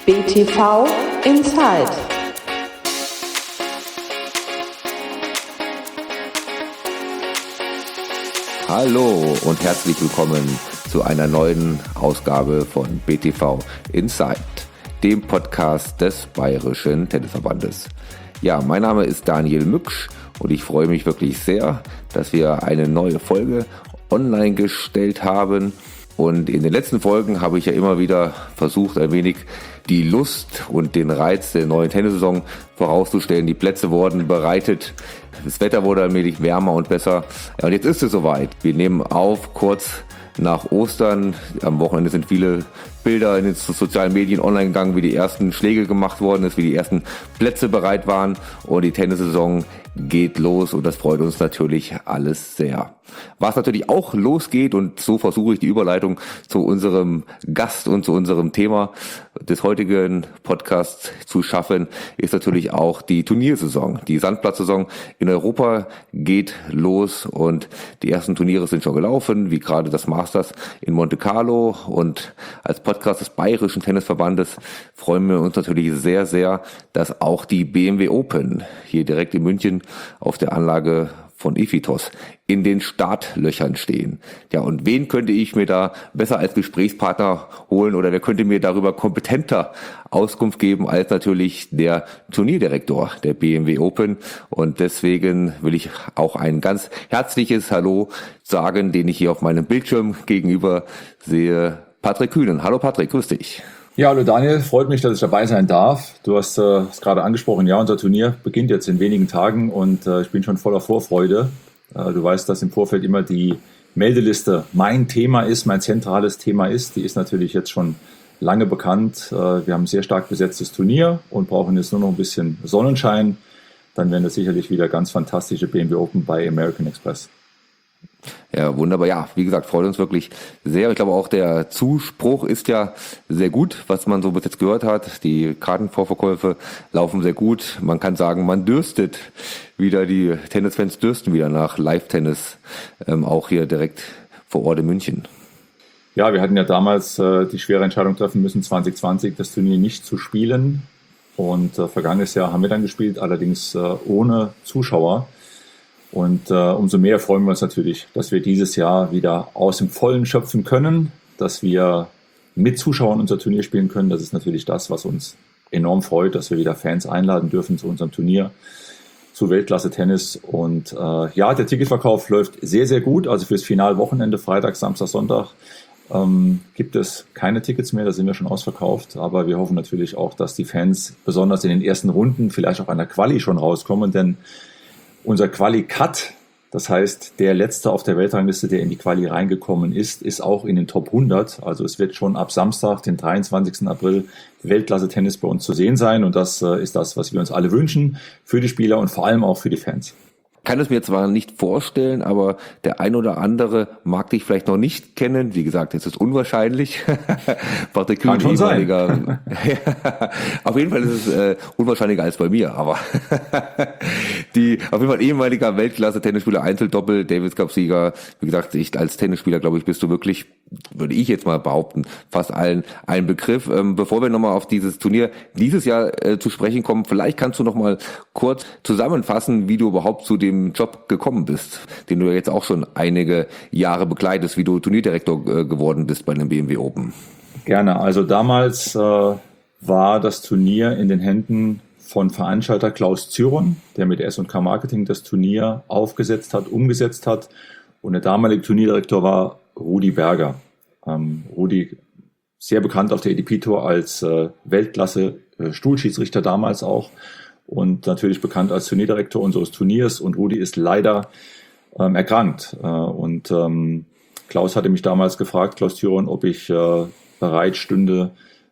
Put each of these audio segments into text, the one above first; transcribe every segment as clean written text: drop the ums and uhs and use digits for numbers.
BTV Inside. Hallo und herzlich willkommen zu einer neuen Ausgabe von BTV Inside, dem Podcast des Bayerischen Tennisverbandes. Ja, mein Name ist Daniel Mücksch und ich freue mich wirklich sehr, dass wir eine neue Folge online gestellt haben. Und in den letzten Folgen habe ich ja immer wieder versucht, ein wenig die Lust und den Reiz der neuen Tennissaison vorauszustellen. Die Plätze wurden bereitet, das Wetter wurde allmählich wärmer und besser. Ja, und jetzt ist es soweit. Wir nehmen auf kurz nach Ostern. Am Wochenende sind viele Bilder in den sozialen Medien online gegangen, wie die ersten Schläge gemacht worden ist, wie die ersten Plätze bereit waren. Und die Tennissaison geht los und das freut uns natürlich alles sehr. Was natürlich auch losgeht, und so versuche ich die Überleitung zu unserem Gast und zu unserem Thema des heutigen Podcasts zu schaffen, ist natürlich auch die Turniersaison. Die Sandplatzsaison in Europa geht los und die ersten Turniere sind schon gelaufen, wie gerade das Masters in Monte Carlo. Und als Podcast des Bayerischen Tennisverbandes freuen wir uns natürlich sehr, sehr, dass auch die BMW Open hier direkt in München auf der Anlage von Ephitos in den Startlöchern stehen. Ja, und wen könnte ich mir da besser als Gesprächspartner holen oder wer könnte mir darüber kompetenter Auskunft geben als natürlich der Turnierdirektor der BMW Open. Und deswegen will ich auch ein ganz herzliches Hallo sagen, den ich hier auf meinem Bildschirm gegenüber sehe. Patrick Kühnen. Hallo Patrick, grüß dich. Ja, hallo Daniel, freut mich, dass ich dabei sein darf. Du hast es gerade angesprochen, ja, unser Turnier beginnt jetzt in wenigen Tagen und ich bin schon voller Vorfreude. Du weißt, dass im Vorfeld immer die Meldeliste mein Thema ist, mein zentrales Thema ist. Die ist natürlich jetzt schon lange bekannt. Wir haben ein sehr stark besetztes Turnier und brauchen jetzt nur noch ein bisschen Sonnenschein. Dann werden das sicherlich wieder ganz fantastische BMW Open bei American Express. Ja, wunderbar. Ja, wie gesagt, freut uns wirklich sehr. Ich glaube auch der Zuspruch ist ja sehr gut, was man so bis jetzt gehört hat. Die Kartenvorverkäufe laufen sehr gut. Man kann sagen, man dürstet wieder, die Tennisfans dürsten wieder nach Live-Tennis, auch hier direkt vor Ort in München. Ja, wir hatten ja damals die schwere Entscheidung treffen müssen, 2020 das Turnier nicht zu spielen. Und vergangenes Jahr haben wir dann gespielt, allerdings ohne Zuschauer. Und umso mehr freuen wir uns natürlich, dass wir dieses Jahr wieder aus dem Vollen schöpfen können, dass wir mit Zuschauern unser Turnier spielen können. Das ist natürlich das, was uns enorm freut, dass wir wieder Fans einladen dürfen zu unserem Turnier, zu Weltklasse-Tennis. Und ja, der Ticketverkauf läuft sehr, sehr gut. Also fürs Finalwochenende, Freitag, Samstag, Sonntag, gibt es keine Tickets mehr. Da sind wir schon ausverkauft. Aber wir hoffen natürlich auch, dass die Fans besonders in den ersten Runden vielleicht auch an der Quali schon rauskommen, denn unser Quali-Cut, das heißt, der Letzte auf der Weltrangliste, der in die Quali reingekommen ist, ist auch in den Top 100. Also es wird schon ab Samstag, den 23. April, Weltklasse-Tennis bei uns zu sehen sein. Und das ist das, was wir uns alle wünschen für die Spieler und vor allem auch für die Fans. Ich kann es mir zwar nicht vorstellen, aber der ein oder andere mag dich vielleicht noch nicht kennen. Wie gesagt, es ist unwahrscheinlich. Patrick Kühn, schon ehemaliger. Auf jeden Fall ist es unwahrscheinlicher als bei mir, aber auf jeden Fall ehemaliger Weltklasse-Tennisspieler, Einzeldoppel, Davis Cup-Sieger. Wie gesagt, als Tennisspieler, glaube ich, bist du wirklich, würde ich jetzt mal behaupten, fast allen ein Begriff. Bevor wir nochmal auf dieses Turnier dieses Jahr zu sprechen kommen, vielleicht kannst du noch mal kurz zusammenfassen, wie du überhaupt zu dem Job gekommen bist, den du ja jetzt auch schon einige Jahre begleitest, wie du Turnierdirektor geworden bist bei den BMW Open. Gerne. Also damals war das Turnier in den Händen von Veranstalter Klaus Zyron, der mit S&K Marketing das Turnier aufgesetzt hat, umgesetzt hat. Und der damalige Turnierdirektor war Rudi Berger. Rudi, sehr bekannt auf der ATP Tour als Weltklasse-Stuhlschiedsrichter damals auch. Und natürlich bekannt als Turnierdirektor unseres Turniers. Und Rudi ist leider erkrankt. Klaus hatte mich damals gefragt, Klaus Zyron, ob ich bereit stünde,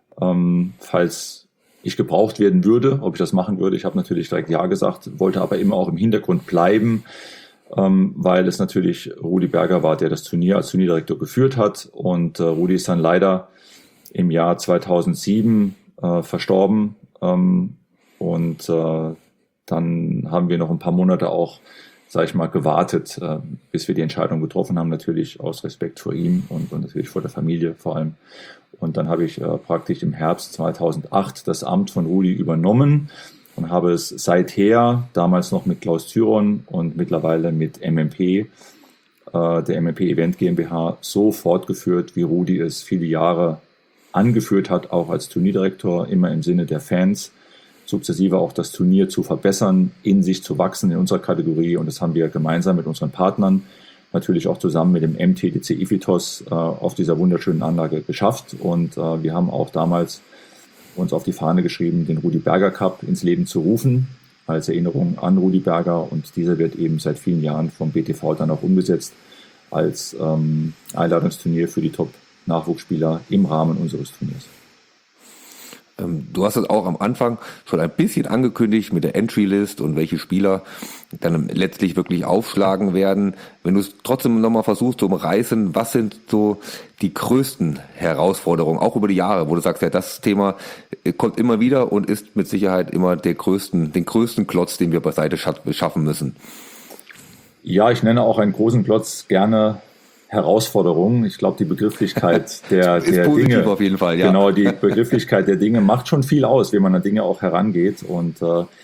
falls ich gebraucht werden würde, ob ich das machen würde. Ich habe natürlich direkt Ja gesagt, wollte aber immer auch im Hintergrund bleiben, weil es natürlich Rudi Berger war, der das Turnier als Turnierdirektor geführt hat. Und Rudi ist dann leider im Jahr 2007 verstorben. Dann haben wir noch ein paar Monate auch sage ich mal, gewartet, bis wir die Entscheidung getroffen haben, natürlich aus Respekt vor ihm und natürlich vor der Familie vor allem. Und dann habe ich praktisch im Herbst 2008 das Amt von Rudi übernommen und habe es seither, damals noch mit Klaus Thyron und mittlerweile mit MMP, der MMP Event GmbH, so fortgeführt, wie Rudi es viele Jahre angeführt hat, auch als Turnierdirektor, immer im Sinne der Fans, sukzessive auch das Turnier zu verbessern, in sich zu wachsen in unserer Kategorie. Und das haben wir gemeinsam mit unseren Partnern, natürlich auch zusammen mit dem MTDC Ifitos auf dieser wunderschönen Anlage geschafft. Und wir haben auch damals uns auf die Fahne geschrieben, den Rudi Berger Cup ins Leben zu rufen, als Erinnerung an Rudi Berger. Und dieser wird eben seit vielen Jahren vom BTV dann auch umgesetzt als Einladungsturnier für die Top-Nachwuchsspieler im Rahmen unseres Turniers. Du hast es auch am Anfang schon ein bisschen angekündigt mit der Entry-List und welche Spieler dann letztlich wirklich aufschlagen werden. Wenn du es trotzdem nochmal versuchst zu umreißen, was sind so die größten Herausforderungen, auch über die Jahre, wo du sagst, ja, das Thema kommt immer wieder und ist mit Sicherheit immer den größten Klotz, den wir beiseite schaffen müssen? Ja, ich nenne auch einen großen Klotz gerne Herausforderungen. Ich glaube, die Begrifflichkeit der Dinge, auf jeden Fall, ja. Genau, die Begrifflichkeit der Dinge macht schon viel aus, wie man an Dinge auch herangeht. Und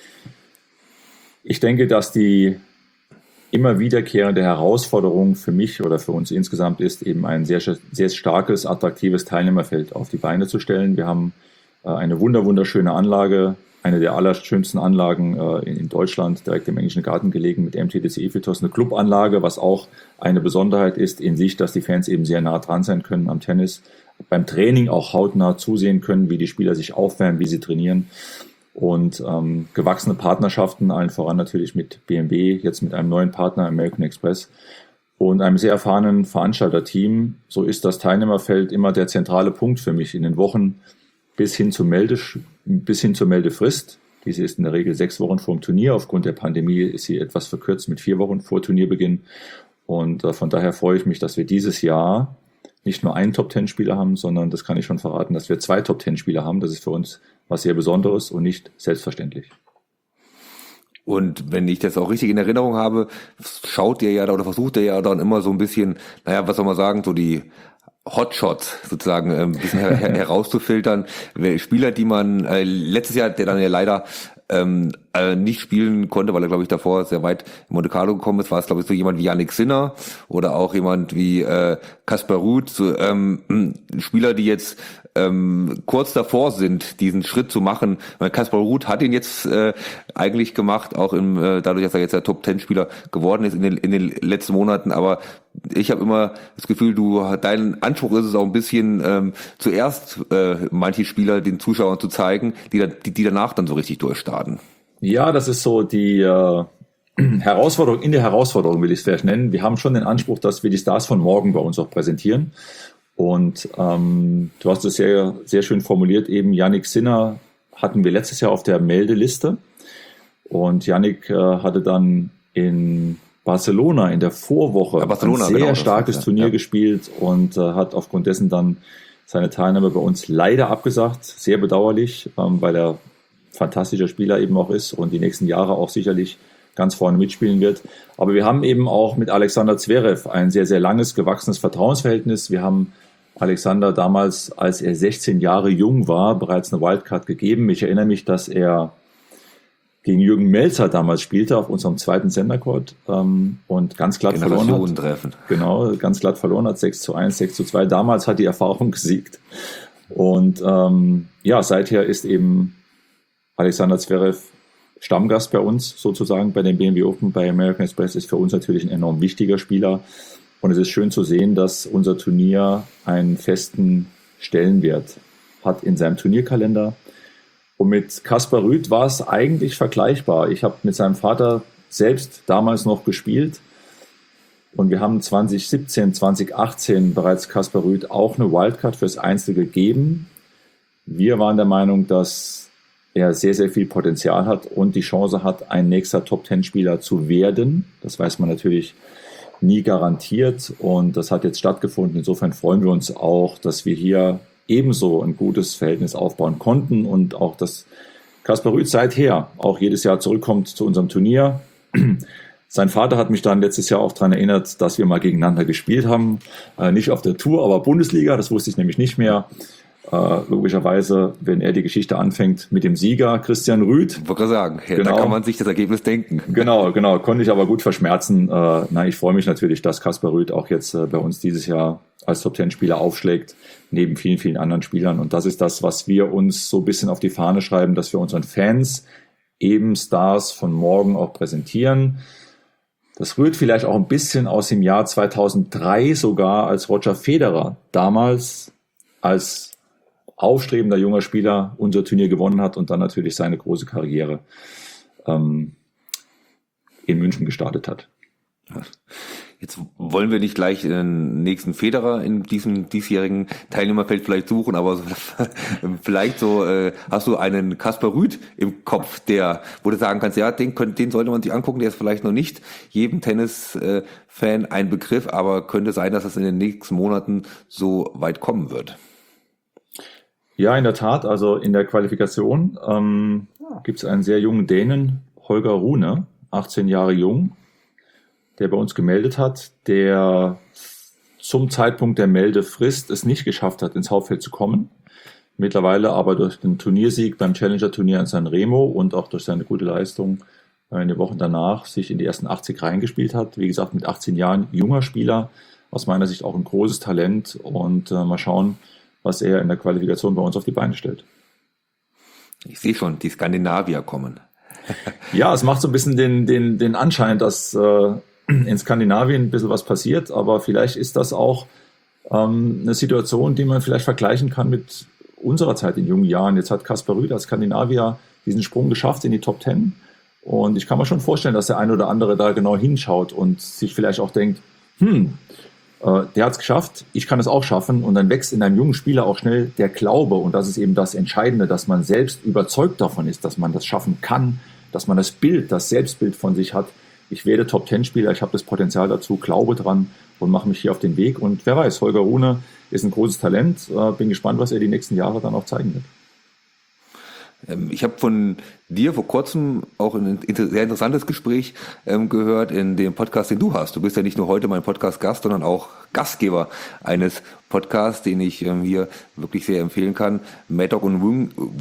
ich denke, dass die immer wiederkehrende Herausforderung für mich oder für uns insgesamt ist, eben ein sehr, sehr starkes, attraktives Teilnehmerfeld auf die Beine zu stellen. Wir haben eine wunderschöne Anlage, eine der allerschönsten Anlagen in Deutschland, direkt im Englischen Garten gelegen mit MTDC Ifitos, eine Clubanlage, was auch eine Besonderheit ist in sich, dass die Fans eben sehr nah dran sein können am Tennis, beim Training auch hautnah zusehen können, wie die Spieler sich aufwärmen, wie sie trainieren und gewachsene Partnerschaften, allen voran natürlich mit BMW, jetzt mit einem neuen Partner, American Express und einem sehr erfahrenen Veranstalterteam. So ist das Teilnehmerfeld immer der zentrale Punkt für mich in den Wochen bis hin zur Meldefrist. Diese ist in der Regel 6 Wochen vor dem Turnier. Aufgrund der Pandemie ist sie etwas verkürzt mit 4 Wochen vor Turnierbeginn. Und von daher freue ich mich, dass wir dieses Jahr nicht nur einen Top-10-Spieler haben, sondern, das kann ich schon verraten, dass wir 2 Top-10-Spieler haben. Das ist für uns was sehr Besonderes und nicht selbstverständlich. Und wenn ich das auch richtig in Erinnerung habe, schaut ihr ja da oder versucht ihr ja dann immer so ein bisschen, naja, was soll man sagen, so die Hotshots sozusagen ein bisschen herauszufiltern. Spieler, die man letztes Jahr, der dann ja leider nicht spielen konnte, weil er, glaube ich, davor sehr weit in Monte Carlo gekommen ist, war es, glaube ich, so jemand wie Jannik Sinner oder auch jemand wie Kaspar Ruud, so, Spieler, die jetzt kurz davor sind, diesen Schritt zu machen. Kaspar Ruud hat ihn jetzt eigentlich gemacht, auch dadurch, dass er jetzt der Top-10-Spieler geworden ist in den letzten Monaten, aber ich habe immer das Gefühl, dein Anspruch ist es auch ein bisschen zuerst manche Spieler den Zuschauern zu zeigen, die danach dann so richtig durchstarten. Ja, das ist so die Herausforderung in der Herausforderung, will ich es vielleicht nennen. Wir haben schon den Anspruch, dass wir die Stars von morgen bei uns auch präsentieren. Und du hast es sehr, sehr schön formuliert, eben Jannik Sinner hatten wir letztes Jahr auf der Meldeliste. Und Jannik hatte dann in Barcelona in der Vorwoche ein sehr starkes Turnier gespielt und hat aufgrund dessen dann seine Teilnahme bei uns leider abgesagt. Sehr bedauerlich, weil er fantastischer Spieler eben auch ist und die nächsten Jahre auch sicherlich ganz vorne mitspielen wird. Aber wir haben eben auch mit Alexander Zverev ein sehr, sehr langes, gewachsenes Vertrauensverhältnis. Wir haben Alexander damals, als er 16 Jahre jung war, bereits eine Wildcard gegeben. Ich erinnere mich, dass er gegen Jürgen Melzer damals spielte auf unserem zweiten Sendercourt und ganz glatt verloren hat. Treffen. Genau, ganz glatt verloren hat, 6:1, 6:2. Damals hat die Erfahrung gesiegt. Und seither ist eben Alexander Zverev Stammgast bei uns sozusagen bei den BMW Open, bei American Express, ist für uns natürlich ein enorm wichtiger Spieler. Und es ist schön zu sehen, dass unser Turnier einen festen Stellenwert hat in seinem Turnierkalender. Und mit Kaspar Ruud war es eigentlich vergleichbar. Ich habe mit seinem Vater selbst damals noch gespielt. Und wir haben 2017, 2018 bereits Kaspar Ruud auch eine Wildcard fürs Einzel gegeben. Wir waren der Meinung, dass er sehr, sehr viel Potenzial hat und die Chance hat, ein nächster Top-10-Spieler zu werden. Das weiß man natürlich nie garantiert und das hat jetzt stattgefunden. Insofern freuen wir uns auch, dass wir hier ebenso ein gutes Verhältnis aufbauen konnten und auch, dass Kaspar Ruud seither auch jedes Jahr zurückkommt zu unserem Turnier. Sein Vater hat mich dann letztes Jahr auch daran erinnert, dass wir mal gegeneinander gespielt haben. Nicht auf der Tour, aber Bundesliga, das wusste ich nämlich nicht mehr. Logischerweise, wenn er die Geschichte anfängt mit dem Sieger Christian Rüth. Ich wollte gerade sagen, ja, genau. Da kann man sich das Ergebnis denken. Genau, konnte ich aber gut verschmerzen. Ich freue mich natürlich, dass Kaspar Rüth auch jetzt bei uns dieses Jahr als Top-10-Spieler aufschlägt, neben vielen, vielen anderen Spielern. Und das ist das, was wir uns so ein bisschen auf die Fahne schreiben, dass wir unseren Fans eben Stars von morgen auch präsentieren. Das rührt vielleicht auch ein bisschen aus dem Jahr 2003 sogar, als Roger Federer damals als aufstrebender junger Spieler unser Turnier gewonnen hat und dann natürlich seine große Karriere in München gestartet hat. Jetzt wollen wir nicht gleich den nächsten Federer in diesem diesjährigen Teilnehmerfeld vielleicht suchen, aber vielleicht so hast du einen Kaspar Rüth im Kopf, wo du sagen kannst, ja, den sollte man sich angucken, der ist vielleicht noch nicht jedem Tennis-Fan ein Begriff, aber könnte sein, dass das in den nächsten Monaten so weit kommen wird. Ja, in der Tat. Also in der Qualifikation gibt es einen sehr jungen Dänen, Holger Rune, 18 Jahre jung, der bei uns gemeldet hat, der zum Zeitpunkt der Meldefrist es nicht geschafft hat, ins Hauptfeld zu kommen. Mittlerweile aber durch den Turniersieg beim Challenger-Turnier in San Remo und auch durch seine gute Leistung in den Wochen danach sich in die ersten 80 reingespielt hat. Wie gesagt, mit 18 Jahren junger Spieler, aus meiner Sicht auch ein großes Talent und mal schauen, was er in der Qualifikation bei uns auf die Beine stellt. Ich sehe schon, die Skandinavier kommen. Ja, es macht so ein bisschen den Anschein, dass in Skandinavien ein bisschen was passiert, aber vielleicht ist das auch eine Situation, die man vielleicht vergleichen kann mit unserer Zeit in jungen Jahren. Jetzt hat Kaspar Rüth als Skandinavier diesen Sprung geschafft in die Top 10 und ich kann mir schon vorstellen, dass der ein oder andere da genau hinschaut und sich vielleicht auch denkt, der hat es geschafft, ich kann es auch schaffen und dann wächst in einem jungen Spieler auch schnell der Glaube und das ist eben das Entscheidende, dass man selbst überzeugt davon ist, dass man das schaffen kann, dass man das Selbstbild von sich hat. Ich werde Top-10-Spieler, ich habe das Potenzial dazu, glaube dran und mache mich hier auf den Weg und wer weiß, Holger Rune ist ein großes Talent, bin gespannt, was er die nächsten Jahre dann auch zeigen wird. Ich habe von dir vor kurzem auch ein sehr interessantes Gespräch gehört in dem Podcast, den du hast. Du bist ja nicht nur heute mein Podcast-Gast, sondern auch Gastgeber eines Podcasts, den ich hier wirklich sehr empfehlen kann. Mad Dog und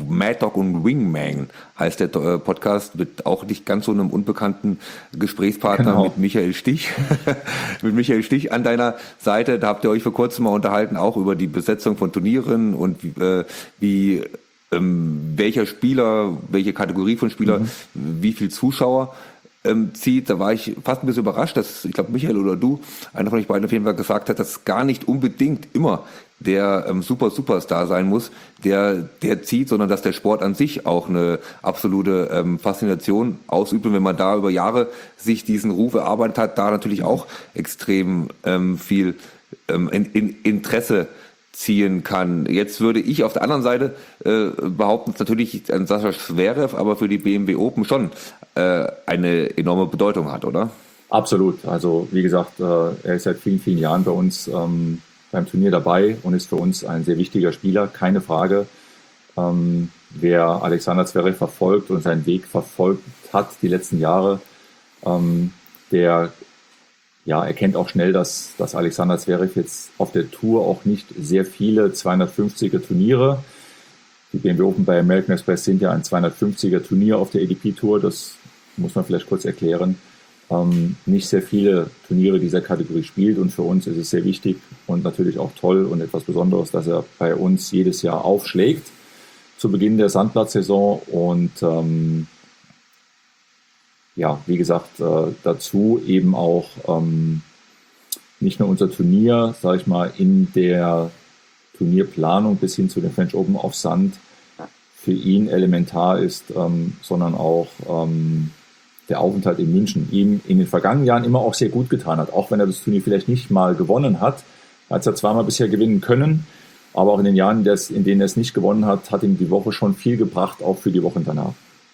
Wingman heißt der Podcast, mit auch nicht ganz so einem unbekannten Gesprächspartner, genau. Mit Michael Stich. Mit Michael Stich an deiner Seite. Da habt ihr euch vor kurzem mal unterhalten, auch über die Besetzung von Turnieren und wie welcher Spieler, welche Kategorie von Spieler, wie viel Zuschauer zieht. Da war ich fast ein bisschen überrascht, dass, ich glaube, Michael oder du, einer von euch beiden auf jeden Fall gesagt hat, dass gar nicht unbedingt immer der Superstar sein muss, der zieht, sondern dass der Sport an sich auch eine absolute Faszination ausübt. Und wenn man da über Jahre sich diesen Ruf erarbeitet hat, da natürlich auch extrem viel Interesse ziehen kann. Jetzt würde ich auf der anderen Seite behaupten, dass natürlich ein Sascha Zverev aber für die BMW Open schon eine enorme Bedeutung hat, oder? Absolut. Also wie gesagt, er ist seit vielen, vielen Jahren bei uns beim Turnier dabei und ist für uns ein sehr wichtiger Spieler, keine Frage. Wer Alexander Zverev verfolgt und seinen Weg verfolgt hat die letzten Jahre, der erkennt auch schnell, dass Alexander Zverev jetzt auf der Tour auch nicht sehr viele 250er Turniere. Die BMW Open bei American Express sind ja ein 250er Turnier auf der ADP Tour. Das muss man vielleicht kurz erklären. Nicht sehr viele Turniere dieser Kategorie spielt und für uns ist es sehr wichtig und natürlich auch toll und etwas Besonderes, dass er bei uns jedes Jahr aufschlägt zu Beginn der Sandplatzsaison und wie gesagt, dazu eben auch nicht nur unser Turnier, sage ich mal, in der Turnierplanung bis hin zu den French Open auf Sand für ihn elementar ist, sondern auch der Aufenthalt in München ihm in den vergangenen Jahren immer auch sehr gut getan hat. Auch wenn er das Turnier vielleicht nicht mal gewonnen hat, hat er zweimal bisher gewinnen können, aber auch in den Jahren, in denen er es nicht gewonnen hat, hat ihm die Woche schon viel gebracht, auch für die Wochen danach.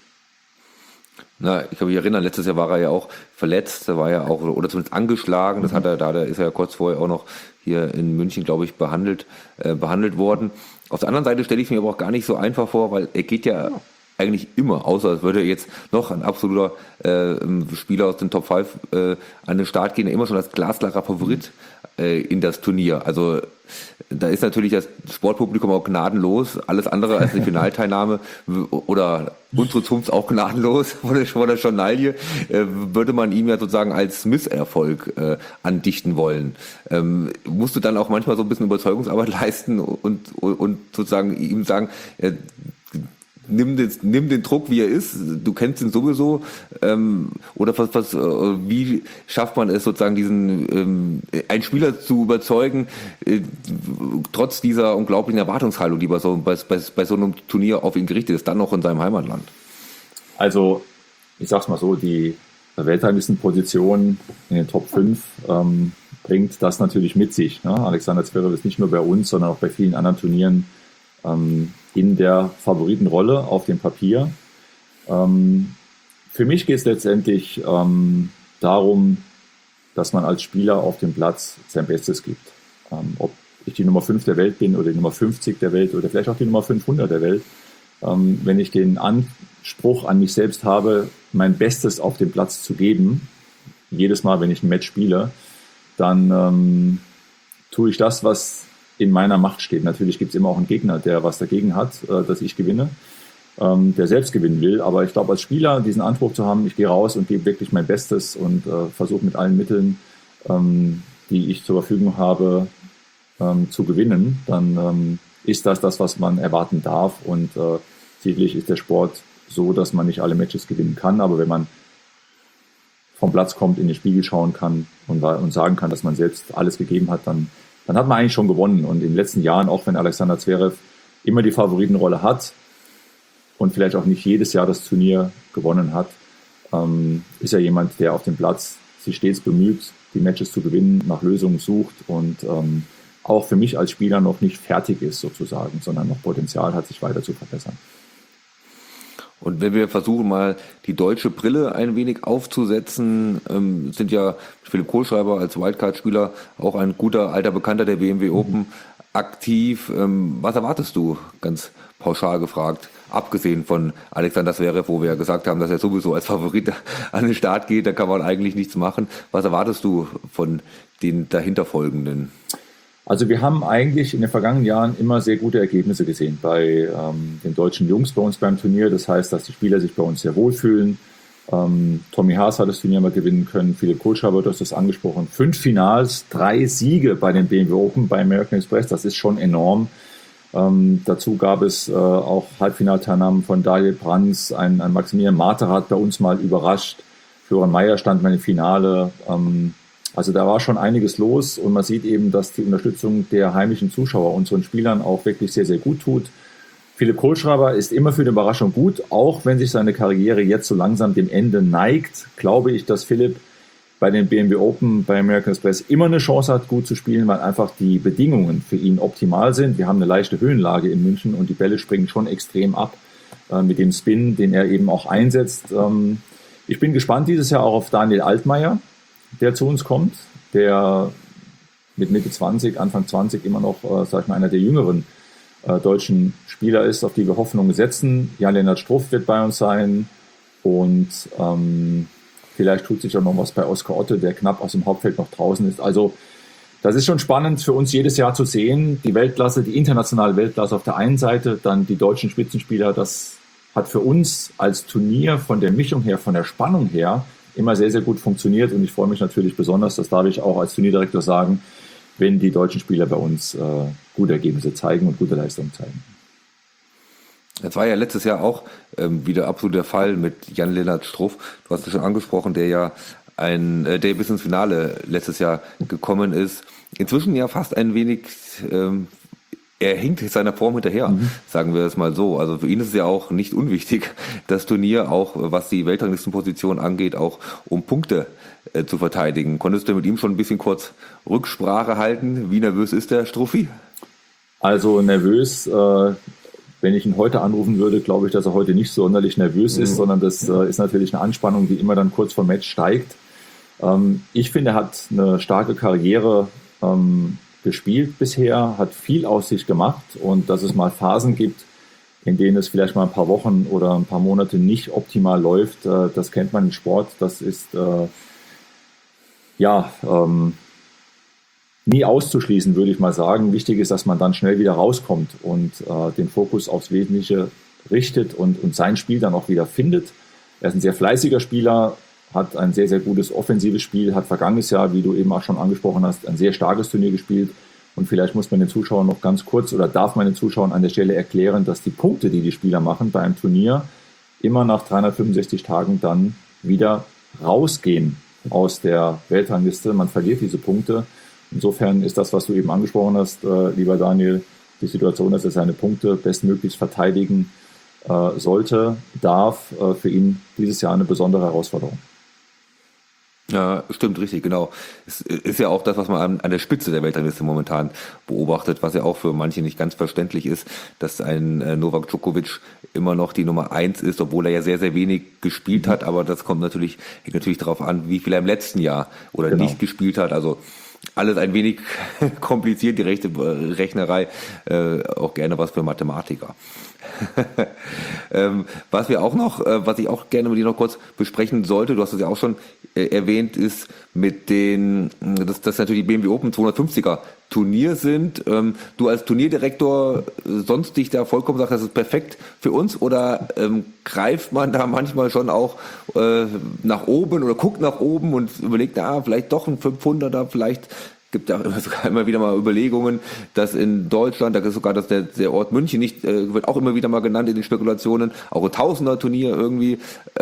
Ich kann mich erinnern, letztes Jahr war er ja auch verletzt, da war er auch, oder zumindest angeschlagen, das hat er da ist er ja kurz vorher auch noch hier in München, glaube ich, behandelt worden. Auf der anderen Seite stelle ich mir aber auch gar nicht so einfach vor, weil er geht ja eigentlich immer, außer es würde jetzt noch ein absoluter Spieler aus den Top 5 an den Start gehen, immer schon als glasklarer Favorit in das Turnier. Also da ist natürlich das Sportpublikum auch gnadenlos. Alles andere als die Finalteilnahme oder unsere Zunft auch gnadenlos vor der Journalie, würde man ihm ja sozusagen als Misserfolg andichten wollen. Musst du dann auch manchmal so ein bisschen Überzeugungsarbeit leisten und sozusagen ihm sagen, nimm den Druck, wie er ist, du kennst ihn sowieso, oder wie schafft man es sozusagen, einen Spieler zu überzeugen, trotz dieser unglaublichen Erwartungshaltung, die bei so einem Turnier auf ihn gerichtet ist, dann noch in seinem Heimatland? Also, ich sag's mal so, die Weltranglistenposition in den Top 5 bringt das natürlich mit sich. Ne? Alexander Zverev ist nicht nur bei uns, sondern auch bei vielen anderen Turnieren in der Favoritenrolle auf dem Papier. Für mich geht es letztendlich darum, dass man als Spieler auf dem Platz sein Bestes gibt. Ob ich die Nummer 5 der Welt bin oder die Nummer 50 der Welt oder vielleicht auch die Nummer 500 der Welt. Wenn ich den Anspruch an mich selbst habe, mein Bestes auf dem Platz zu geben, jedes Mal, wenn ich ein Match spiele, dann tue ich das, was in meiner Macht steht. Natürlich gibt es immer auch einen Gegner, der was dagegen hat, dass ich gewinne, der selbst gewinnen will. Aber ich glaube, als Spieler diesen Anspruch zu haben, ich gehe raus und gebe wirklich mein Bestes und versuche mit allen Mitteln, die ich zur Verfügung habe, zu gewinnen, dann ist das, was man erwarten darf. Und sicherlich ist der Sport so, dass man nicht alle Matches gewinnen kann. Aber wenn man vom Platz kommt, in den Spiegel schauen kann und sagen kann, dass man selbst alles gegeben hat, dann hat man eigentlich schon gewonnen. Und in den letzten Jahren, auch wenn Alexander Zverev immer die Favoritenrolle hat und vielleicht auch nicht jedes Jahr das Turnier gewonnen hat, ist er jemand, der auf dem Platz sich stets bemüht, die Matches zu gewinnen, nach Lösungen sucht und auch für mich als Spieler noch nicht fertig ist sozusagen, sondern noch Potenzial hat, sich weiter zu verbessern. Und wenn wir versuchen, mal die deutsche Brille ein wenig aufzusetzen, sind ja Philipp Kohlschreiber als Wildcard-Spieler auch ein guter alter Bekannter der BMW Open aktiv. Was erwartest du, ganz pauschal gefragt, abgesehen von Alexander Zverev, wo wir ja gesagt haben, dass er sowieso als Favorit an den Start geht, da kann man eigentlich nichts machen. Was erwartest du von den dahinterfolgenden? Also wir haben eigentlich in den vergangenen Jahren immer sehr gute Ergebnisse gesehen bei den deutschen Jungs bei uns beim Turnier. Das heißt, dass die Spieler sich bei uns sehr wohlfühlen. Tommy Haas hat das Turnier mal gewinnen können. Philipp Kohlschreiber, du hast das angesprochen. 5 Finals, 3 Siege bei den BMW Open, bei American Express. Das ist schon enorm. Dazu gab es auch Halbfinalteilnahmen von Daniel Brands. Ein Maximilian Marter hat bei uns mal überrascht. Florian Mayer stand mal im Finale. Also da war schon einiges los und man sieht eben, dass die Unterstützung der heimischen Zuschauer unseren Spielern auch wirklich sehr, sehr gut tut. Philipp Kohlschreiber ist immer für die Überraschung gut, auch wenn sich seine Karriere jetzt so langsam dem Ende neigt, glaube ich, dass Philipp bei den BMW Open, bei American Express immer eine Chance hat, gut zu spielen, weil einfach die Bedingungen für ihn optimal sind. Wir haben eine leichte Höhenlage in München und die Bälle springen schon extrem ab mit dem Spin, den er eben auch einsetzt. Ich bin gespannt dieses Jahr auch auf Daniel Altmaier, der zu uns kommt, der mit Mitte 20, Anfang 20 immer noch, sag ich mal, einer der jüngeren deutschen Spieler ist, auf die wir Hoffnungen setzen. Jan-Lennart Struff wird bei uns sein und vielleicht tut sich auch noch was bei Oskar Otte, der knapp aus dem Hauptfeld noch draußen ist. Also das ist schon spannend für uns jedes Jahr zu sehen. Die Weltklasse, die internationale Weltklasse auf der einen Seite, dann die deutschen Spitzenspieler. Das hat für uns als Turnier von der Mischung her, von der Spannung her immer sehr, sehr gut funktioniert und ich freue mich natürlich besonders, das darf ich auch als Turnierdirektor sagen, wenn die deutschen Spieler bei uns gute Ergebnisse zeigen und gute Leistungen zeigen. Das war ja letztes Jahr auch wieder absolut der Fall mit Jan-Lennart Struff. Du hast es schon angesprochen, der bis ins Finale letztes Jahr gekommen ist. Inzwischen ja fast ein wenig, er hinkt seiner Form hinterher, sagen wir es mal so. Also für ihn ist es ja auch nicht unwichtig, das Turnier auch, was die Weltranglistenposition angeht, auch um Punkte zu verteidigen. Konntest du mit ihm schon ein bisschen kurz Rücksprache halten? Wie nervös ist der Struffi? Also nervös, wenn ich ihn heute anrufen würde, glaube ich, dass er heute nicht sonderlich nervös ist, sondern das ist natürlich eine Anspannung, die immer dann kurz vor Match steigt. Ich finde, er hat eine starke Karriere gespielt bisher, hat viel aus sich gemacht und dass es mal Phasen gibt, in denen es vielleicht mal ein paar Wochen oder ein paar Monate nicht optimal läuft. Das kennt man im Sport. Das ist nie auszuschließen, würde ich mal sagen. Wichtig ist, dass man dann schnell wieder rauskommt und den Fokus aufs Wesentliche richtet und sein Spiel dann auch wieder findet. Er ist ein sehr fleißiger Spieler, hat ein sehr, sehr gutes offensives Spiel, hat vergangenes Jahr, wie du eben auch schon angesprochen hast, ein sehr starkes Turnier gespielt. Und vielleicht muss man den Zuschauern noch ganz kurz oder darf man den Zuschauern an der Stelle erklären, dass die Punkte, die die Spieler machen bei einem Turnier, immer nach 365 Tagen dann wieder rausgehen aus der Weltrangliste. Man verliert diese Punkte. Insofern ist das, was du eben angesprochen hast, lieber Daniel, die Situation, dass er seine Punkte bestmöglichst verteidigen sollte, darf, für ihn dieses Jahr eine besondere Herausforderung. Ja, stimmt, richtig, genau. Es ist ja auch das, was man an der Spitze der Weltrangliste momentan beobachtet, was ja auch für manche nicht ganz verständlich ist, dass ein Novak Djokovic immer noch die Nummer 1 ist, obwohl er ja sehr, sehr wenig gespielt hat, aber das hängt natürlich darauf an, wie viel er im letzten Jahr oder nicht gespielt hat, also alles ein wenig kompliziert, die rechte Rechnerei, auch gerne was für Mathematiker. Was ich auch gerne mit dir noch kurz besprechen sollte, du hast es ja auch schon erwähnt, ist dass natürlich die BMW Open 250er Turnier sind. Du als Turnierdirektor sonst dich da vollkommen sagst, das ist perfekt für uns, oder greift man da manchmal schon auch nach oben oder guckt nach oben und überlegt, vielleicht doch ein 500er, vielleicht gibt ja immer wieder mal Überlegungen, dass in Deutschland, da ist sogar der Ort München nicht, wird auch immer wieder mal genannt in den Spekulationen, auch ein Tausender-Turnier irgendwie,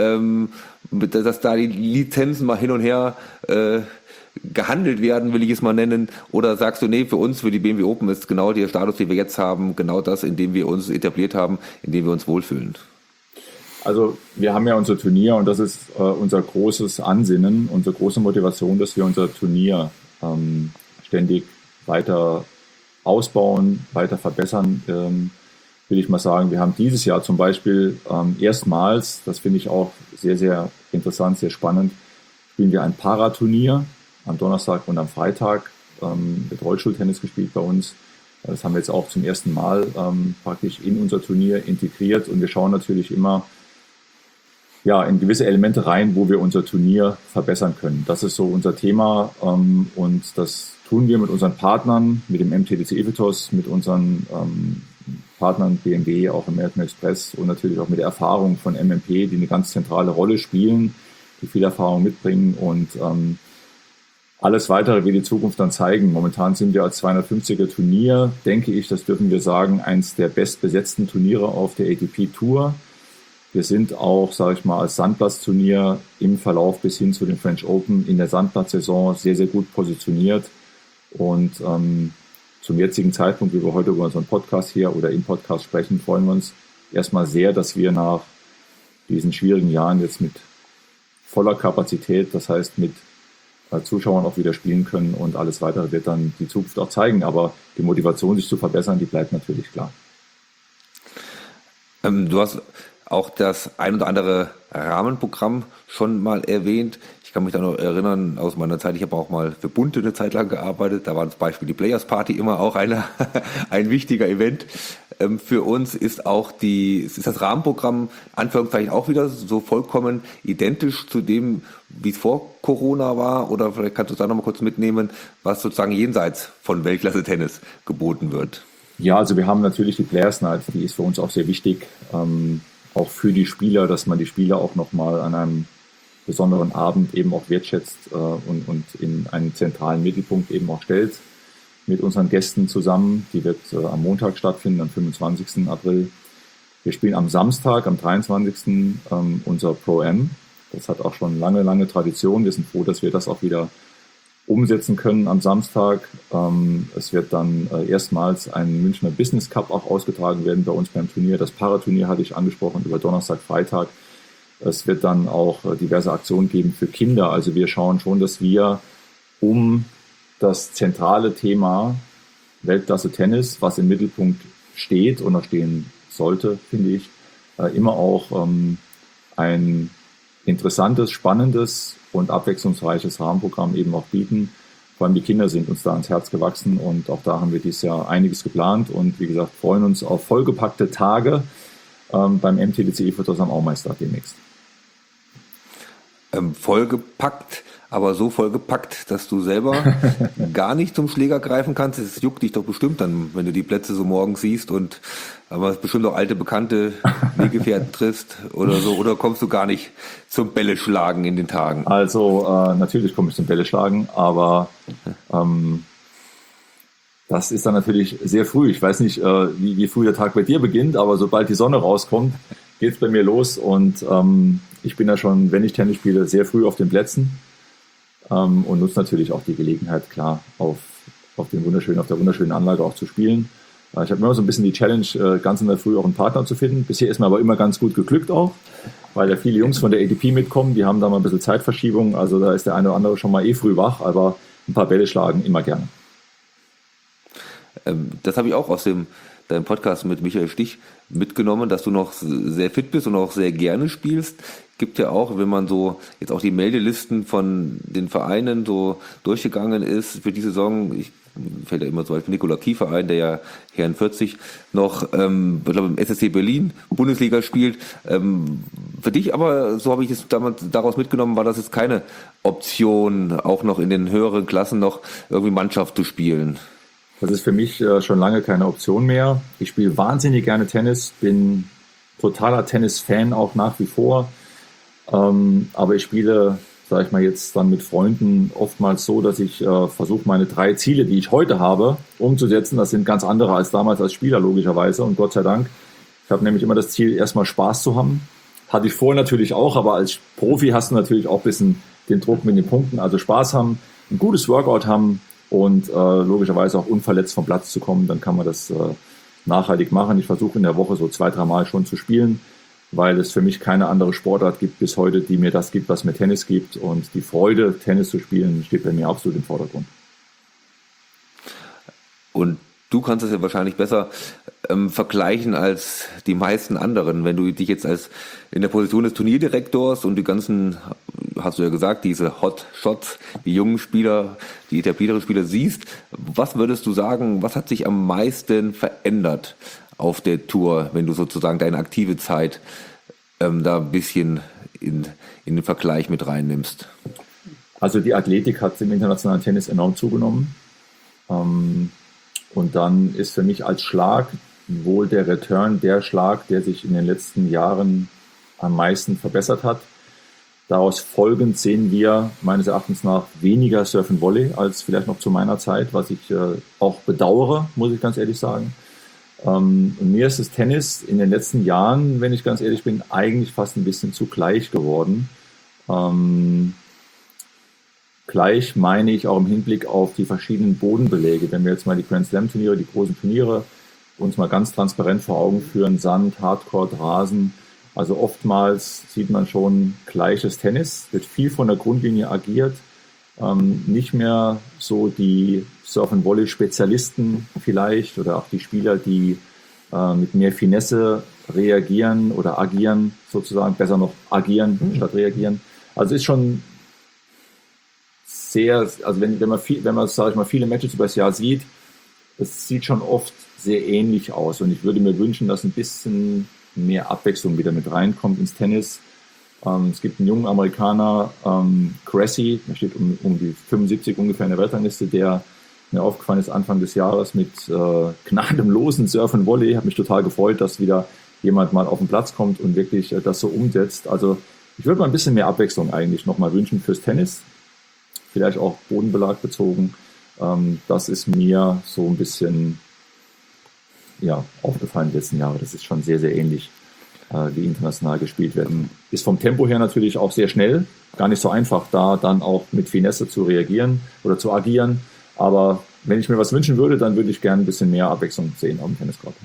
dass da die Lizenzen mal hin und her gehandelt werden, will ich es mal nennen, oder sagst du, nee, für uns, für die BMW Open ist genau der Status, den wir jetzt haben, genau das, in dem wir uns etabliert haben, in dem wir uns wohlfühlen? Also wir haben ja unser Turnier und das ist unser großes Ansinnen, unsere große Motivation, dass wir unser Turnier ständig weiter ausbauen, weiter verbessern, will ich mal sagen. Wir haben dieses Jahr zum Beispiel erstmals, das finde ich auch sehr, sehr interessant, sehr spannend, spielen wir ein Paraturnier am Donnerstag und am Freitag. Wird Rollstuhltennis gespielt bei uns. Das haben wir jetzt auch zum ersten Mal praktisch in unser Turnier integriert und wir schauen natürlich immer in gewisse Elemente rein, wo wir unser Turnier verbessern können. Das ist so unser Thema und das tun wir mit unseren Partnern, mit dem MTDC Evitos, mit unseren Partnern BMW, auch American Express und natürlich auch mit der Erfahrung von MMP, die eine ganz zentrale Rolle spielen, die viel Erfahrung mitbringen und alles Weitere wird die Zukunft dann zeigen. Momentan sind wir als 250er Turnier, denke ich, das dürfen wir sagen, eins der bestbesetzten Turniere auf der ATP Tour. Wir sind auch, sage ich mal, als Sandplatzturnier im Verlauf bis hin zu den French Open in der Sandplatzsaison sehr, sehr gut positioniert. Und zum jetzigen Zeitpunkt, wie wir heute über unseren Podcast hier oder im Podcast sprechen, freuen wir uns erstmal sehr, dass wir nach diesen schwierigen Jahren jetzt mit voller Kapazität, das heißt mit Zuschauern auch wieder spielen können und alles Weitere wird dann die Zukunft auch zeigen. Aber die Motivation, sich zu verbessern, die bleibt natürlich klar. Du hast auch das ein oder andere Rahmenprogramm schon mal erwähnt. Ich kann mich da noch erinnern aus meiner Zeit, ich habe auch mal für Bunte eine Zeit lang gearbeitet. Da war zum Beispiel die Players Party immer auch ein wichtiger Event. Für uns ist das Rahmenprogramm Anführungszeichen auch wieder so vollkommen identisch zu dem, wie es vor Corona war. Oder vielleicht kannst du es da noch mal kurz mitnehmen, was sozusagen jenseits von Weltklasse-Tennis geboten wird. Ja, also wir haben natürlich die Players Night, die ist für uns auch sehr wichtig. Auch für die Spieler, dass man die Spieler auch nochmal an einem besonderen Abend eben auch wertschätzt und in einen zentralen Mittelpunkt eben auch stellt mit unseren Gästen zusammen. Die wird am Montag stattfinden, am 25. April. Wir spielen am Samstag, am 23. Unser Pro-Am. Das hat auch schon lange Tradition. Wir sind froh, dass wir das auch wieder umsetzen können am Samstag. Es wird dann erstmals ein Münchner Business Cup auch ausgetragen werden bei uns beim Turnier. Das Paraturnier hatte ich angesprochen über Donnerstag, Freitag. Es wird dann auch diverse Aktionen geben für Kinder. Also wir schauen schon, dass wir um das zentrale Thema Weltklasse Tennis, was im Mittelpunkt steht und noch stehen sollte, finde ich, immer auch ein interessantes, spannendes und abwechslungsreiches Rahmenprogramm eben auch bieten. Vor allem die Kinder sind uns da ans Herz gewachsen und auch da haben wir dieses Jahr einiges geplant und wie gesagt, freuen uns auf vollgepackte Tage beim MTDC Ephotos am Aumeister demnächst. Vollgepackt, aber so vollgepackt, dass du selber gar nicht zum Schläger greifen kannst. Es juckt dich doch bestimmt dann, wenn du die Plätze so morgens siehst und aber bestimmt auch alte Bekannte, Weggefährten triffst oder so. Oder kommst du gar nicht zum Bälle schlagen in den Tagen? Also natürlich komme ich zum Bälle schlagen, aber das ist dann natürlich sehr früh. Ich weiß nicht, wie früh der Tag bei dir beginnt, aber sobald die Sonne rauskommt, geht es bei mir los und ich bin da schon, wenn ich Tennis spiele, sehr früh auf den Plätzen und nutze natürlich auch die Gelegenheit, klar, auf der wunderschönen Anlage auch zu spielen. Ich habe immer so ein bisschen die Challenge, ganz in der Früh auch einen Partner zu finden. Bisher ist mir aber immer ganz gut geglückt auch, weil da viele Jungs von der ATP mitkommen, die haben da mal ein bisschen Zeitverschiebung, also da ist der eine oder andere schon mal früh wach, aber ein paar Bälle schlagen immer gerne. Das habe ich auch aus deinem Podcast mit Michael Stich mitgenommen, dass du noch sehr fit bist und auch sehr gerne spielst. Gibt ja auch, wenn man so jetzt auch die Meldelisten von den Vereinen so durchgegangen ist für die Saison, fällt ja immer zum Beispiel Nikola Kiefer ein, der ja Herren 40 noch, ich glaube im SSC Berlin Bundesliga spielt. Für dich aber, so habe ich es damals daraus mitgenommen, war das jetzt keine Option, auch noch in den höheren Klassen noch irgendwie Mannschaft zu spielen. Das ist für mich schon lange keine Option mehr. Ich spiele wahnsinnig gerne Tennis, bin totaler Tennis-Fan auch nach wie vor. Aber ich spiele, sage ich mal jetzt dann mit Freunden oftmals so, dass ich versuche, meine 3 Ziele, die ich heute habe, umzusetzen. Das sind ganz andere als damals als Spieler logischerweise und Gott sei Dank. Ich habe nämlich immer das Ziel, erstmal Spaß zu haben. Hatte ich vorher natürlich auch, aber als Profi hast du natürlich auch ein bisschen den Druck mit den Punkten. Also Spaß haben, ein gutes Workout haben, und logischerweise auch unverletzt vom Platz zu kommen, dann kann man das nachhaltig machen. Ich versuche in der Woche so 2-3 Mal schon zu spielen, weil es für mich keine andere Sportart gibt bis heute, die mir das gibt, was mir Tennis gibt. Und die Freude, Tennis zu spielen, steht bei mir absolut im Vordergrund. Und du kannst es ja wahrscheinlich besser vergleichen als die meisten anderen, wenn du dich jetzt als in der Position des Turnierdirektors und die ganzen, hast du ja gesagt, diese Hot Shots, die jungen Spieler, die etablierten Spieler siehst. Was würdest du sagen, was hat sich am meisten verändert auf der Tour, wenn du sozusagen deine aktive Zeit da ein bisschen in den Vergleich mit reinnimmst? Also die Athletik hat im internationalen Tennis enorm zugenommen. Und dann ist für mich als Schlag wohl der Return der Schlag, der sich in den letzten Jahren am meisten verbessert hat. Daraus folgend sehen wir meines Erachtens nach weniger Surf and Volley als vielleicht noch zu meiner Zeit, was ich auch bedauere, muss ich ganz ehrlich sagen. Und mir ist das Tennis in den letzten Jahren, wenn ich ganz ehrlich bin, eigentlich fast ein bisschen zu gleich geworden. Gleich meine ich auch im Hinblick auf die verschiedenen Bodenbeläge. Wenn wir jetzt mal die Grand Slam Turniere, die großen Turniere, uns mal ganz transparent vor Augen führen, Sand, Hardcourt, Rasen. Also oftmals sieht man schon gleiches Tennis, wird viel von der Grundlinie agiert. Nicht mehr so die Surf-and-Volley-Spezialisten vielleicht oder auch die Spieler, die mit mehr Finesse reagieren oder agieren, sozusagen, besser noch agieren statt reagieren. Also ist schon sehr, also wenn man sage ich mal, viele Matches über das Jahr sieht, es sieht schon oft sehr ähnlich aus und ich würde mir wünschen, dass ein bisschen mehr Abwechslung wieder mit reinkommt ins Tennis. Es gibt einen jungen Amerikaner, Cressy, der steht um die 75 ungefähr in der Weltrangliste, der mir aufgefallen ist Anfang des Jahres mit gnadenlosen Surf and Volley. Hat mich total gefreut, dass wieder jemand mal auf den Platz kommt und wirklich das so umsetzt. Also ich würde mal ein bisschen mehr Abwechslung eigentlich nochmal wünschen fürs Tennis. Vielleicht auch Bodenbelag bezogen. Das ist mir so ein bisschen aufgefallen die letzten Jahre. Das ist schon sehr, sehr ähnlich, wie international gespielt wird. Ist vom Tempo her natürlich auch sehr schnell. Gar nicht so einfach, da dann auch mit Finesse zu reagieren oder zu agieren. Aber wenn ich mir was wünschen würde, dann würde ich gerne ein bisschen mehr Abwechslung sehen auf dem Tenniscourt.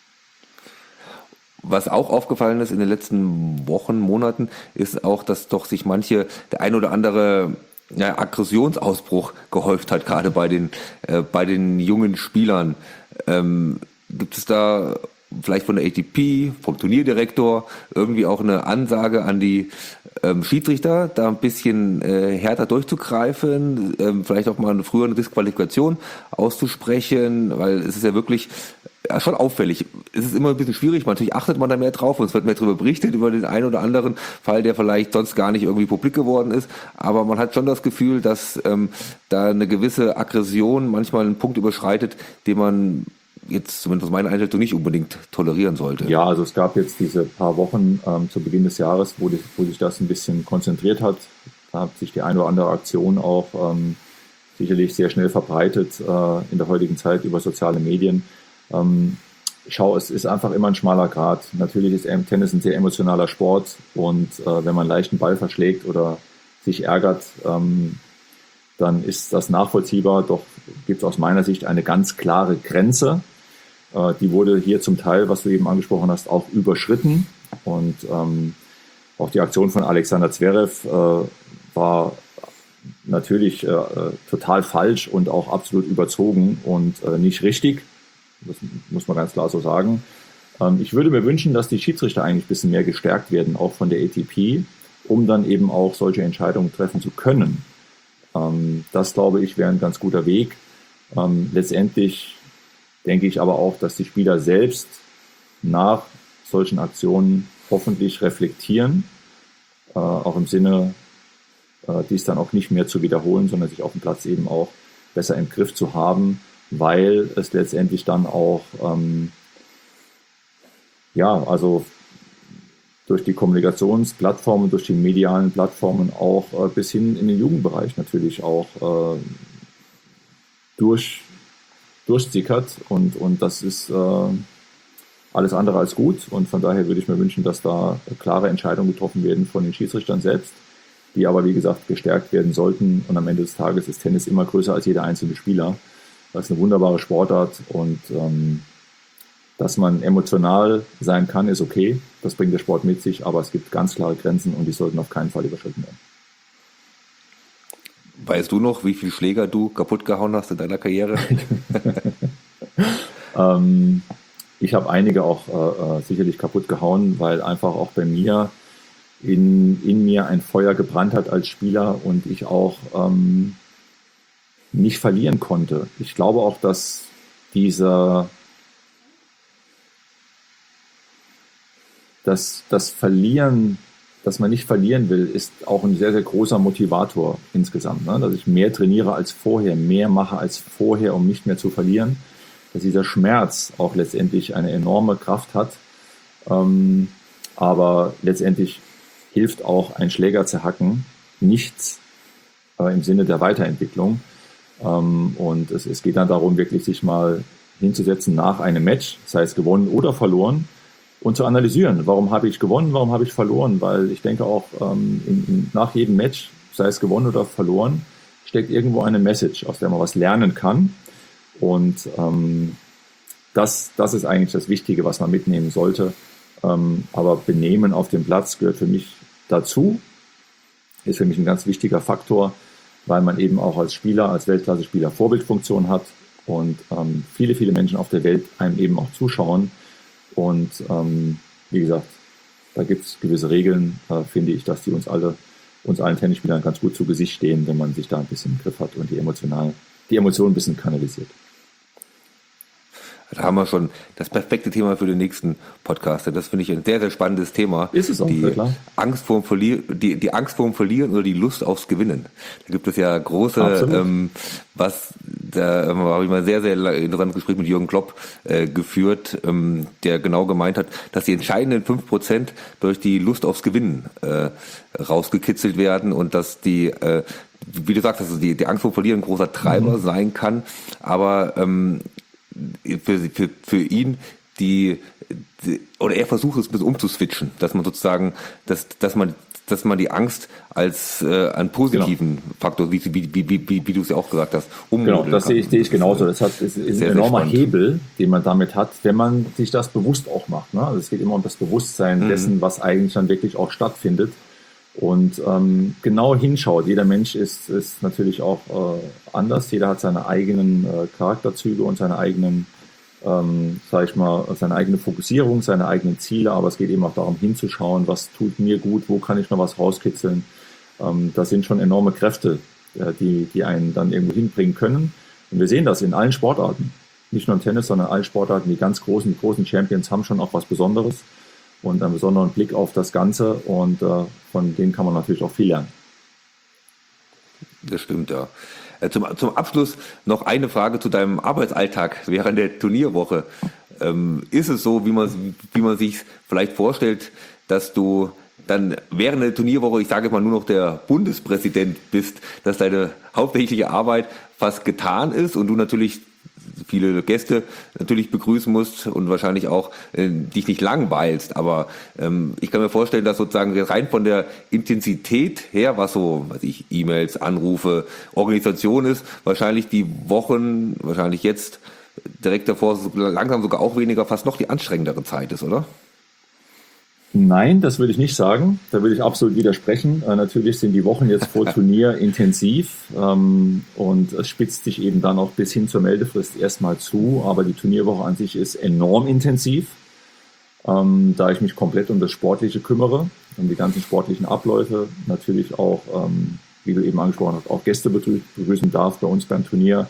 Was auch aufgefallen ist in den letzten Wochen, Monaten, ist auch, dass doch sich der ein oder andere Aggressionsausbruch gehäuft hat, gerade bei den jungen Spielern. Gibt es da vielleicht von der ATP, vom Turnierdirektor, irgendwie auch eine Ansage an die Schiedsrichter, da ein bisschen härter durchzugreifen, vielleicht auch mal eine frühere Disqualifikation auszusprechen, weil es ist ja wirklich schon auffällig. Es ist immer ein bisschen schwierig, natürlich achtet man da mehr drauf und es wird mehr darüber berichtet, über den einen oder anderen Fall, der vielleicht sonst gar nicht irgendwie publik geworden ist, aber man hat schon das Gefühl, dass da eine gewisse Aggression manchmal einen Punkt überschreitet, den man jetzt zumindest aus meiner Einschätzung nicht unbedingt tolerieren sollte. Ja, also es gab jetzt diese paar Wochen zu Beginn des Jahres, wo sich das ein bisschen konzentriert hat. Da hat sich die eine oder andere Aktion auch sicherlich sehr schnell verbreitet in der heutigen Zeit über soziale Medien. Es ist einfach immer ein schmaler Grat. Natürlich ist Tennis ein sehr emotionaler Sport und wenn man leicht einen Ball verschlägt oder sich ärgert, dann ist das nachvollziehbar. Doch gibt es aus meiner Sicht eine ganz klare Grenze. Die wurde hier zum Teil, was du eben angesprochen hast, auch überschritten. Und auch die Aktion von Alexander Zverev war natürlich total falsch und auch absolut überzogen und nicht richtig. Das muss man ganz klar so sagen. Ich würde mir wünschen, dass die Schiedsrichter eigentlich ein bisschen mehr gestärkt werden, auch von der ATP, um dann eben auch solche Entscheidungen treffen zu können. Das, glaube ich, wäre ein ganz guter Weg. Letztendlich denke ich aber auch, dass die Spieler selbst nach solchen Aktionen hoffentlich reflektieren, auch im Sinne, dies dann auch nicht mehr zu wiederholen, sondern sich auf dem Platz eben auch besser im Griff zu haben, weil es letztendlich dann auch, also durch die Kommunikationsplattformen, durch die medialen Plattformen auch bis hin in den Jugendbereich natürlich auch durchsickert und das ist alles andere als gut und von daher würde ich mir wünschen, dass da klare Entscheidungen getroffen werden von den Schiedsrichtern selbst, die aber wie gesagt gestärkt werden sollten und am Ende des Tages ist Tennis immer größer als jeder einzelne Spieler. Das ist eine wunderbare Sportart und dass man emotional sein kann, ist okay. Das bringt der Sport mit sich, aber es gibt ganz klare Grenzen und die sollten auf keinen Fall überschritten werden. Weißt du noch, wie viele Schläger du kaputt gehauen hast in deiner Karriere? Ich habe einige auch sicherlich kaputt gehauen, weil einfach auch bei mir in mir ein Feuer gebrannt hat als Spieler und ich auch nicht verlieren konnte. Ich glaube auch, dass das Verlieren, dass man nicht verlieren will, ist auch ein sehr, sehr großer Motivator insgesamt. Ne? Dass ich mehr trainiere als vorher, mehr mache als vorher, um nicht mehr zu verlieren. Dass dieser Schmerz auch letztendlich eine enorme Kraft hat. Aber letztendlich hilft auch ein Schläger zerhacken nichts im Sinne der Weiterentwicklung. Und es geht dann darum, wirklich sich mal hinzusetzen nach einem Match, sei es gewonnen oder verloren, und zu analysieren, warum habe ich gewonnen, warum habe ich verloren, weil ich denke auch nach jedem Match, sei es gewonnen oder verloren, steckt irgendwo eine Message, aus der man was lernen kann und das ist eigentlich das Wichtige, was man mitnehmen sollte, aber Benehmen auf dem Platz gehört für mich dazu, ist für mich ein ganz wichtiger Faktor, weil man eben auch als Spieler, als Weltklasse-Spieler Vorbildfunktion hat und viele, viele Menschen auf der Welt einem eben auch zuschauen. Und wie gesagt, da gibt es gewisse Regeln, finde ich, dass die uns allen Tennisspielern ganz gut zu Gesicht stehen, wenn man sich da ein bisschen im Griff hat und die Emotionen ein bisschen kanalisiert. Da haben wir schon das perfekte Thema für den nächsten Podcast. Das finde ich ein sehr, sehr spannendes Thema. Ist es auch, klar. Angst vorm die Angst vorm Verlieren oder die Lust aufs Gewinnen. Da gibt es ja große, da habe ich mal sehr, sehr interessantes Gespräch mit Jürgen Klopp geführt, der genau gemeint hat, dass die entscheidenden 5% durch die Lust aufs Gewinnen rausgekitzelt werden und dass die wie du sagst, dass die Angst vor Verlieren ein großer Treiber sein kann, aber für ihn oder er versucht es ein bisschen umzuswitchen, dass man sozusagen, dass man die Angst als einen positiven Faktor, wie du es ja auch gesagt hast, ummodeln kann. Genau, das sehe ich genauso. Das ist ein enormer Hebel, den man damit hat, wenn man sich das bewusst auch macht. Ne? Also es geht immer um das Bewusstsein dessen, was eigentlich dann wirklich auch stattfindet. Und genau hinschaut. Jeder Mensch ist natürlich auch anders. Jeder hat seine eigenen Charakterzüge und seine eigenen sage ich mal, seine eigene Fokussierung, seine eigenen Ziele, aber es geht eben auch darum hinzuschauen, was tut mir gut, wo kann ich noch was rauskitzeln. Das sind schon enorme Kräfte, die einen dann irgendwo hinbringen können. Und wir sehen das in allen Sportarten, nicht nur im Tennis, sondern in allen Sportarten. Die großen Champions haben schon auch was Besonderes und einen besonderen Blick auf das Ganze und von denen kann man natürlich auch viel lernen. Das stimmt, ja. Zum Abschluss noch eine Frage zu deinem Arbeitsalltag während der Turnierwoche. Ist es so, wie man sich vielleicht vorstellt, dass du dann während der Turnierwoche, ich sage mal, nur noch der Bundespräsident bist, dass deine hauptsächliche Arbeit fast getan ist und du natürlich viele Gäste natürlich begrüßen musst und wahrscheinlich auch dich nicht langweilst, aber ich kann mir vorstellen, dass sozusagen rein von der Intensität her, was so, E-Mails, Anrufe, Organisation ist, wahrscheinlich die Wochen, wahrscheinlich jetzt direkt davor langsam sogar auch weniger, fast noch die anstrengendere Zeit ist, oder? Nein, das würde ich nicht sagen. Da würde ich absolut widersprechen. Natürlich sind die Wochen jetzt vor Turnier intensiv und es spitzt sich eben dann auch bis hin zur Meldefrist erstmal zu. Aber die Turnierwoche an sich ist enorm intensiv, da ich mich komplett um das Sportliche kümmere, um die ganzen sportlichen Abläufe. Natürlich auch, wie du eben angesprochen hast, auch Gäste begrüßen darf bei uns beim Turnier.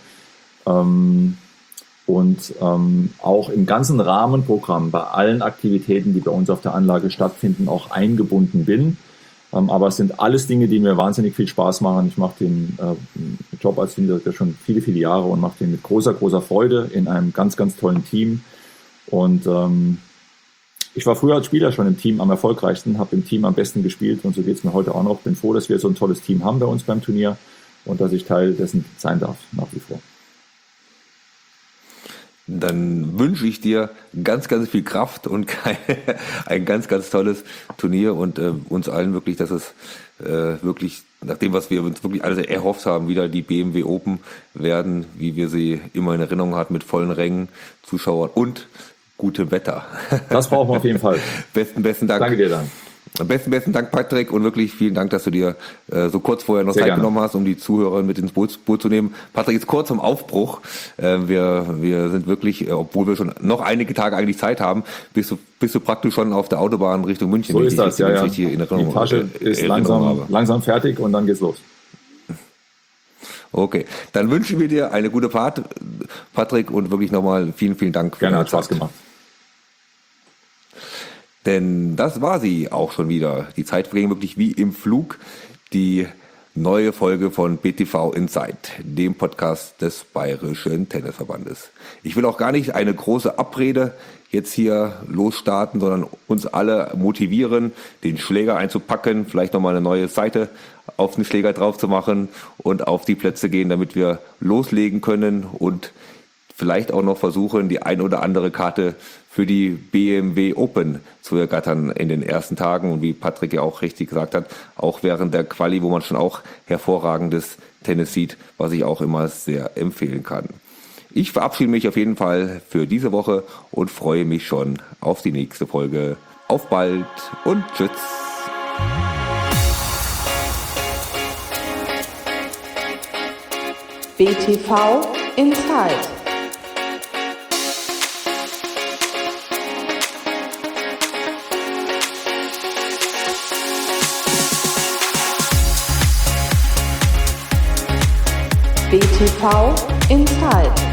Und auch im ganzen Rahmenprogramm, bei allen Aktivitäten, die bei uns auf der Anlage stattfinden, auch eingebunden bin. Aber es sind alles Dinge, die mir wahnsinnig viel Spaß machen. Ich mache den Job als Teamdirektor schon viele, viele Jahre und mache den mit großer, großer Freude in einem ganz, ganz tollen Team. Und ich war früher als Spieler schon im Team am erfolgreichsten, habe im Team am besten gespielt und so geht es mir heute auch noch. Bin froh, dass wir so ein tolles Team haben bei uns beim Turnier und dass ich Teil dessen sein darf, nach wie vor. Dann wünsche ich dir ganz, ganz viel Kraft und ein ganz, ganz tolles Turnier und uns allen wirklich, dass es wirklich, nach dem, was wir uns wirklich alles erhofft haben, wieder die BMW Open werden, wie wir sie immer in Erinnerung hatten, mit vollen Rängen, Zuschauern und gutem Wetter. Das brauchen wir auf jeden Fall. Besten Dank. Danke dir dann. Besten Dank, Patrick, und wirklich vielen Dank, dass du dir so kurz vorher noch Sehr Zeit gerne genommen hast, um die Zuhörer mit ins Boot zu nehmen. Patrick ist kurz zum Aufbruch. Wir sind wirklich, obwohl wir schon noch einige Tage eigentlich Zeit haben, bist du praktisch schon auf der Autobahn Richtung München. So ist das, ja. Die Tasche ist langsam fertig und dann geht's los. Okay, dann wünschen wir dir eine gute Fahrt, Patrick, und wirklich nochmal vielen, vielen Dank. Gerne, hat Spaß gemacht. Denn das war sie auch schon wieder. Die Zeit verging wirklich wie im Flug. Die neue Folge von BTV Insight, dem Podcast des Bayerischen Tennisverbandes. Ich will auch gar nicht eine große Abrede jetzt hier losstarten, sondern uns alle motivieren, den Schläger einzupacken, vielleicht nochmal eine neue Seite auf den Schläger drauf zu machen und auf die Plätze gehen, damit wir loslegen können und vielleicht auch noch versuchen, die ein oder andere Karte für die BMW Open zu ergattern in den ersten Tagen. Und wie Patrick ja auch richtig gesagt hat, auch während der Quali, wo man schon auch hervorragendes Tennis sieht, was ich auch immer sehr empfehlen kann. Ich verabschiede mich auf jeden Fall für diese Woche und freue mich schon auf die nächste Folge. Auf bald und tschüss. BTV Insight. BTV Insight.